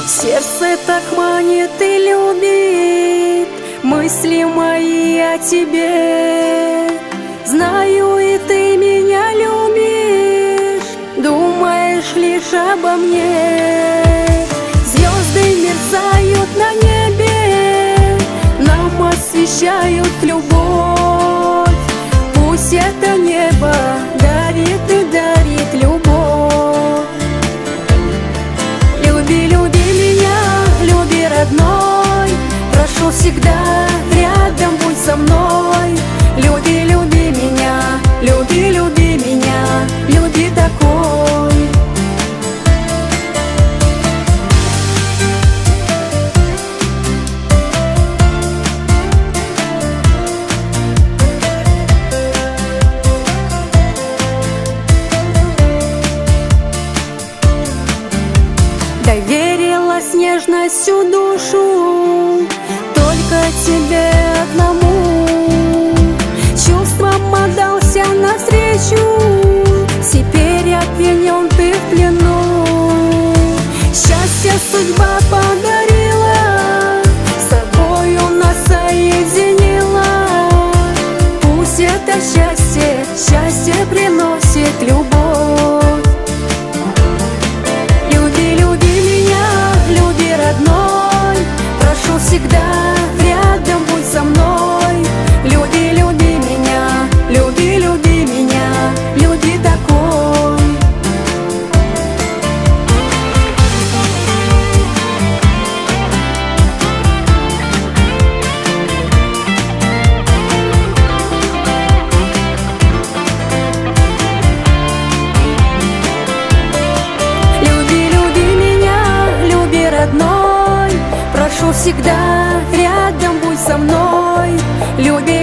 Сердце так манит и любит мысли мои о тебе. Знаю, и ты меня любишь, думаешь лишь обо мне. Звезды мерцают на небе, нам освещают любовь. Пусть это небо дарит и дарит любовь. Люби, люби меня, люби, родной, прошу всегда рядом будь со мной. Люби, люби меня, люби, люби меня, люби такой. Доверилась нежностью душу только тебе одному. Чувством отдался навстречу, теперь обвинен ты в плену. Счастье судьба подарила, с тобою нас соединила. Пусть это счастье, счастье приносит любовь. Прошу всегда рядом будь со мной. Люби, люби меня, люби, люби меня, люби такой. Люби, люби меня, люби, родной, прошу всегда рядом будь со мной. Люби,